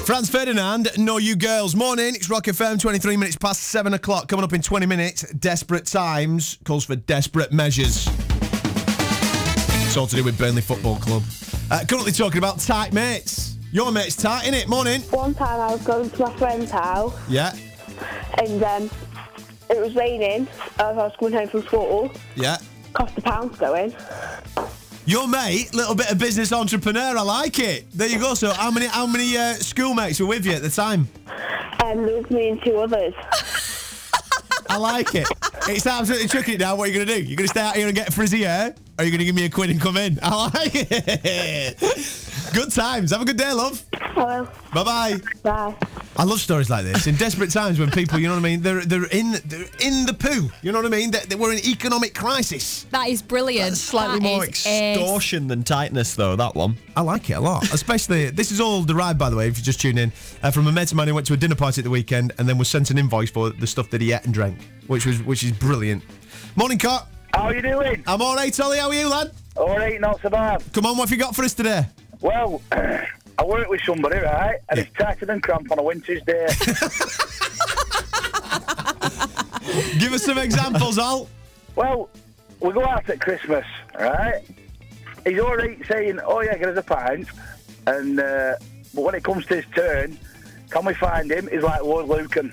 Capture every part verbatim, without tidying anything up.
Franz Ferdinand, Know You Girls. Morning, it's Rock F M, twenty-three minutes past seven o'clock. Coming up in twenty minutes, Desperate Times calls for desperate measures. It's all to do with Burnley Football Club. Uh, currently talking about tight mates. Your mate's tight, innit? Morning. One time I was going to my friend's house. Yeah. And um, it was raining as I was coming home from school. Yeah. Cost a pound to go in. Your mate, little bit of business entrepreneur, I like it. There you go. So how many how many uh, schoolmates were with you at the time? Um, there was me and two others. I like it. It's absolutely chucking it down. What are you going to do? You're going to stay out here and get frizzy hair? Or are you going to give me a quid and come in? I like it. Good times. Have a good day, love. Hello. Bye-bye. Bye. I love stories like this. In desperate times when people, you know what I mean, they're they're in they're in the poo. You know what I mean? They, they were in economic crisis. That is brilliant. That's slightly That more is extortion ace. than tightness, though, that one. I like it a lot. Especially, this is all derived, by the way, if you just tune in, uh, from a mate of mine who went to a dinner party at the weekend and then was sent an invoice for the stuff that he ate and drank, which was which is brilliant. Morning, Cot. How are you doing? I'm all right, Ollie. How are you, lad? All right, not so bad. Come on, what have you got for us today? Well, I work with somebody, right? And Yeah. it's tighter than cramp on a winter's day. Give us some examples, Al. Well, we go out at Christmas, right? He's all right saying, oh, yeah, get us a pint. And, uh, but when it comes to his turn, can we find him? He's like Lord Lucan.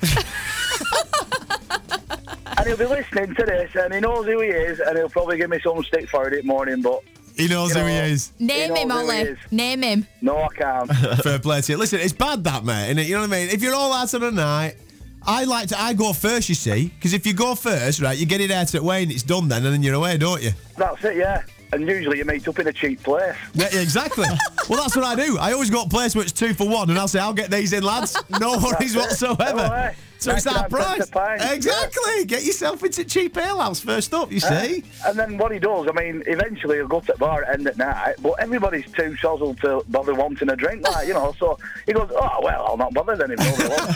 And he'll be listening to this, and he knows who he is, and he'll probably give me some stick for it in the morning, but... He knows You who he know, is. Name He him, knows who he Ollie. is. Name him. No, I can't. Fair play to you. Listen, it's bad that, mate, innit? You know what I mean? If you're all out on a night, I like to, I go first, you see, because if you go first, right, you get it out at way and it's done then, and then you're away, don't you? That's it, yeah. And usually you meet up in a cheap place. Yeah, yeah, exactly. Well, that's what I do. I always go to a place where it's two for one, and I'll say, I'll get these in, lads. No worries whatsoever. No way. So it's that ninety-nine cents price. a pint. Exactly. Get yourself into cheap ale house first up, you see. Uh, and then what he does, I mean, eventually he'll go to the bar at the end at night, but everybody's too sozzled to bother wanting a drink, like, you know, so he goes, oh, well, I'll not bother then if nobody wants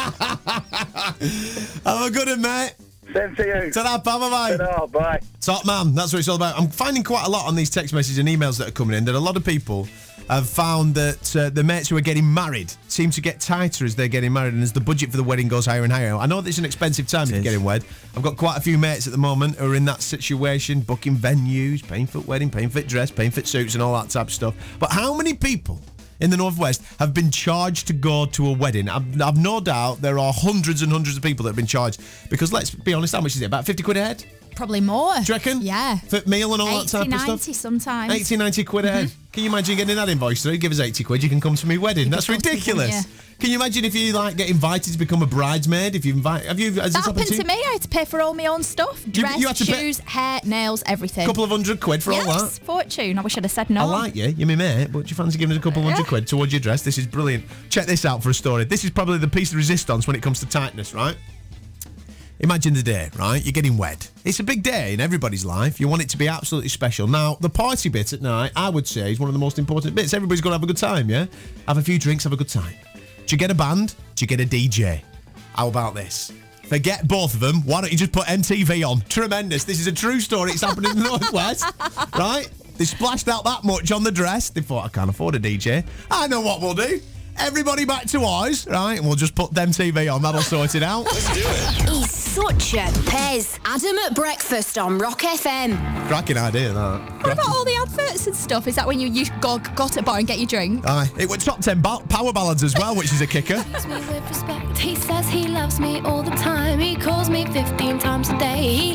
some. Have a good one, mate. Same to you. Ta-da, pal, bye-bye. Ta-da, bye. Top man, that's what it's all about. I'm finding quite a lot on these text messages and emails that are coming in that a lot of people have found that uh, the mates who are getting married seem to get tighter as they're getting married and as the budget for the wedding goes higher and higher. I know that it's an expensive time It to is. getting wed. I've got quite a few mates at the moment who are in that situation, booking venues, paying for wedding, paying for dress, paying for suits and all that type of stuff. But how many people in the Northwest have been charged to go to a wedding? I've, I've no doubt there are hundreds and hundreds of people that have been charged because, let's be honest, how much is it? About fifty quid a head? Probably more. Do you reckon? Yeah. For meal and all that type eighty, of stuff? ninety sometimes. eighty, ninety quid a head. Can you imagine getting that invoice through? Give us eighty quid, you can come to my wedding. That's could go to, ridiculous. yeah. Can you imagine if you like get invited to become a bridesmaid? If you invite, have you? Has That this happened happened to me. I had to pay for all my own stuff. Dress, you had to pay- shoes, hair, nails, everything. A couple of hundred quid for all yes, that. fortune. I wish I'd have said no. I like you, you're my mate, but do you fancy giving us a couple of hundred Yeah. quid towards your dress? This is brilliant. Check this out for a story. This is probably the piece of resistance when it comes to tightness, right? Imagine the day, right? You're getting wed. It's a big day in everybody's life. You want it to be absolutely special. Now, the party bit at night, I would say, is one of the most important bits. Everybody's got to have a good time, yeah? Have a few drinks, have a good time. Do you get a band? Do you get a D J? How about this? Forget both of them. Why don't you just put M T V on? Tremendous. This is a true story. It's happened in the Northwest, right? They splashed out that much on the dress. They thought, I can't afford a D J. I know what we'll do. Everybody back to ours, right? And we'll just put them T V on. That'll sort it out. Let's do it. He's such a pez. Adam at breakfast on Rock F M. Cracking idea, that. What about all the adverts and stuff? Is that when you, you go, go to a bar and get your drink? Aye. It went top ten ba- power ballads as well, which is a kicker. Me with respect. He says he loves me all the time. He calls me fifteen times a day. He